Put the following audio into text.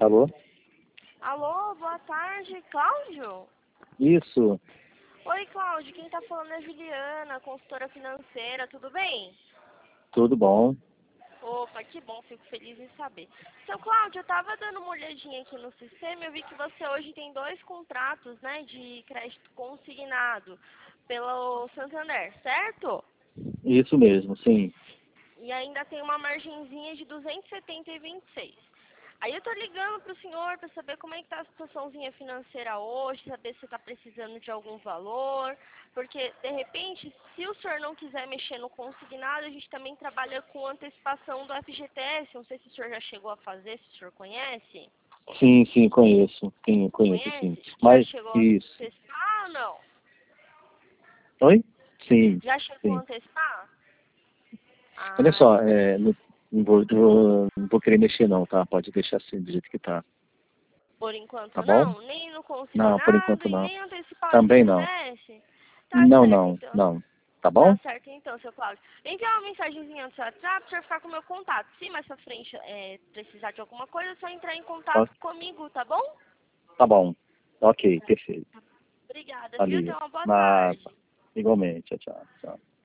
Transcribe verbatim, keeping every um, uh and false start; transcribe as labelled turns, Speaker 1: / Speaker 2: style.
Speaker 1: Alô?
Speaker 2: Alô, boa tarde, Cláudio?
Speaker 1: Isso.
Speaker 2: Oi, Cláudio, quem tá falando é a Juliana, consultora financeira, tudo bem?
Speaker 1: Tudo bom?
Speaker 2: Opa, que bom, fico feliz em saber. Seu Cláudio, eu tava dando uma olhadinha aqui no sistema e eu vi que você hoje tem dois contratos, né, de crédito consignado pelo Santander, certo?
Speaker 1: Isso mesmo, sim.
Speaker 2: E ainda tem uma margenzinha de duzentos e setenta e vinte e seis. Aí eu tô ligando pro senhor para saber como é que tá a situaçãozinha financeira hoje, saber se tá precisando de algum valor, porque de repente, se o senhor não quiser mexer no consignado, a gente também trabalha com antecipação do F G T S, não sei se o senhor já chegou a fazer, se o senhor conhece.
Speaker 1: Sim, sim, conheço. Sim, conheço, sim.
Speaker 2: Conhece? Já
Speaker 1: Mas,
Speaker 2: chegou a
Speaker 1: isso.
Speaker 2: antecipar ou não?
Speaker 1: Oi? Sim,
Speaker 2: Já chegou a
Speaker 1: sim.
Speaker 2: antecipar?
Speaker 1: Olha
Speaker 2: Ah,
Speaker 1: só, é,
Speaker 2: entendi.
Speaker 1: não, não vou, não, não vou querer mexer não, tá? Pode deixar assim, do jeito que tá.
Speaker 2: Por enquanto
Speaker 1: Tá bom?
Speaker 2: não? Nem no
Speaker 1: Não, por
Speaker 2: consignado
Speaker 1: enquanto
Speaker 2: e
Speaker 1: não.
Speaker 2: nem antecipar o
Speaker 1: Também não.
Speaker 2: F G T S? Tá
Speaker 1: Não,
Speaker 2: certo,
Speaker 1: não,
Speaker 2: então.
Speaker 1: não. Tá
Speaker 2: Tá
Speaker 1: bom?
Speaker 2: certo então, seu Cláudio. Enviar uma mensagenzinha no seu WhatsApp pra você ficar com o meu contato. Se mais pra frente é, precisar de alguma coisa, é só entrar em
Speaker 1: Ó,
Speaker 2: contato comigo, tá bom?
Speaker 1: tá bom. Ok, perfeito.
Speaker 2: Obrigada, viu?
Speaker 1: Ali.
Speaker 2: Tenha uma boa
Speaker 1: Na,
Speaker 2: tarde.
Speaker 1: igualmente. Tchau, tchau. Tchau.